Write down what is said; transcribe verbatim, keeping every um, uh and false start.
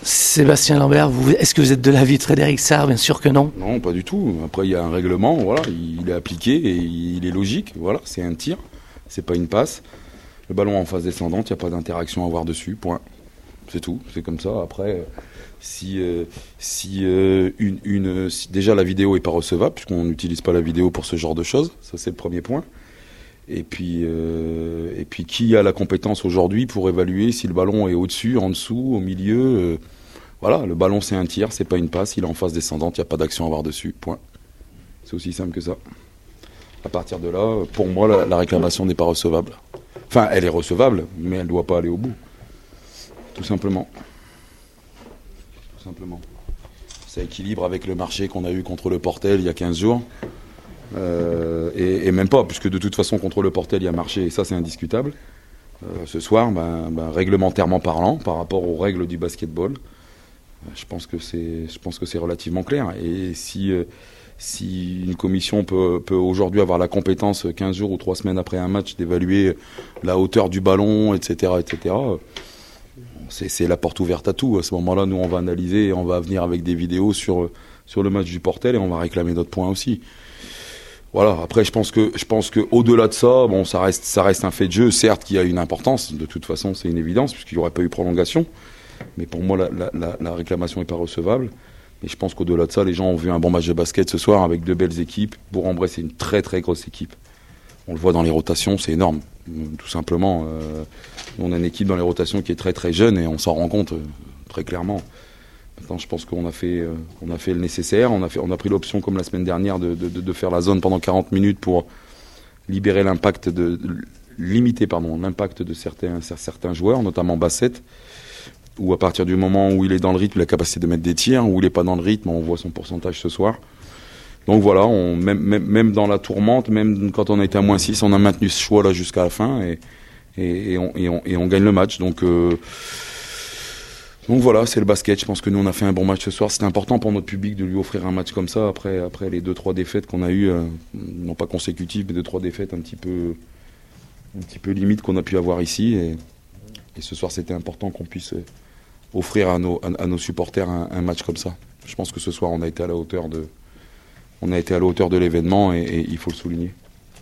Sébastien Lambert, vous, est-ce que vous êtes de l'avis de Frédéric Sarr? Bien sûr que non. Non, pas du tout. Après, il y a un règlement, voilà, il est appliqué et il est logique. Voilà, c'est un tir, c'est pas une passe. Le ballon en phase descendante, il n'y a pas d'interaction à avoir dessus, point. C'est tout, c'est comme ça. Après, si, euh, si, euh, une, une, si déjà la vidéo n'est pas recevable, puisqu'on n'utilise pas la vidéo pour ce genre de choses, ça c'est le premier point. Et puis, euh, et puis qui a la compétence aujourd'hui pour évaluer si le ballon est au-dessus, en dessous, au milieu euh, Voilà, le ballon c'est un tir, c'est pas une passe, il est en phase descendante, il n'y a pas d'action à avoir dessus, point. C'est aussi simple que ça. À partir de là, pour moi, la, la réclamation n'est pas recevable. Enfin, elle est recevable, mais elle ne doit pas aller au bout. Tout simplement. Tout simplement. Ça équilibre avec le marché qu'on a eu contre le Portel il y a quinze jours. Euh, et, et même pas, puisque de toute façon, contre le Portel, il y a marché, et ça, c'est indiscutable. Euh, ce soir, ben, ben, réglementairement parlant, par rapport aux règles du basketball, je pense que c'est, je pense que c'est relativement clair. Et si, euh, si une commission peut, peut aujourd'hui avoir la compétence, quinze jours ou trois semaines après un match, d'évaluer la hauteur du ballon, et cetera, et cetera, c'est, c'est la porte ouverte à tout. À ce moment-là, nous, on va analyser et on va venir avec des vidéos sur, sur le match du Portel et on va réclamer d'autres points aussi. Voilà. Après, je pense que, je pense que au-delà de ça, bon, ça reste, ça reste un fait de jeu, certes, qui a une importance. De toute façon, c'est une évidence puisqu'il n'y aurait pas eu prolongation. Mais pour moi, la, la, la, la réclamation n'est pas recevable. Et je pense qu'au-delà de ça, les gens ont vu un bon match de basket ce soir avec deux belles équipes. Bourg-en-Bresse, c'est une très très grosse équipe. On le voit dans les rotations, c'est énorme. Tout simplement, euh, on a une équipe dans les rotations qui est très très jeune et on s'en rend compte euh, très clairement. Maintenant, je pense qu'on a fait, euh, on a fait le nécessaire. On a, fait, on a pris l'option, comme la semaine dernière, de, de, de faire la zone pendant quarante minutes pour libérer l'impact de, de limiter pardon, l'impact de certains, certains joueurs, notamment Bassett, où à partir du moment où il est dans le rythme, il a la capacité de mettre des tirs, où il n'est pas dans le rythme, on voit son pourcentage ce soir. Donc voilà, on, même, même, même dans la tourmente, même quand on était à moins six, on a maintenu ce choix-là jusqu'à la fin et, et, et, on, et, on, et on gagne le match. Donc, euh, donc voilà, c'est le basket. Je pense que nous, on a fait un bon match ce soir. C'était important pour notre public de lui offrir un match comme ça après, après les deux trois défaites qu'on a eues, euh, non pas consécutives, mais deux trois défaites un petit peu, un petit peu limite qu'on a pu avoir ici. Et, et ce soir, c'était important qu'on puisse offrir à nos, à, à nos supporters un, un match comme ça. Je pense que ce soir, on a été à la hauteur de, on a été à la hauteur de l'événement et, et il faut le souligner.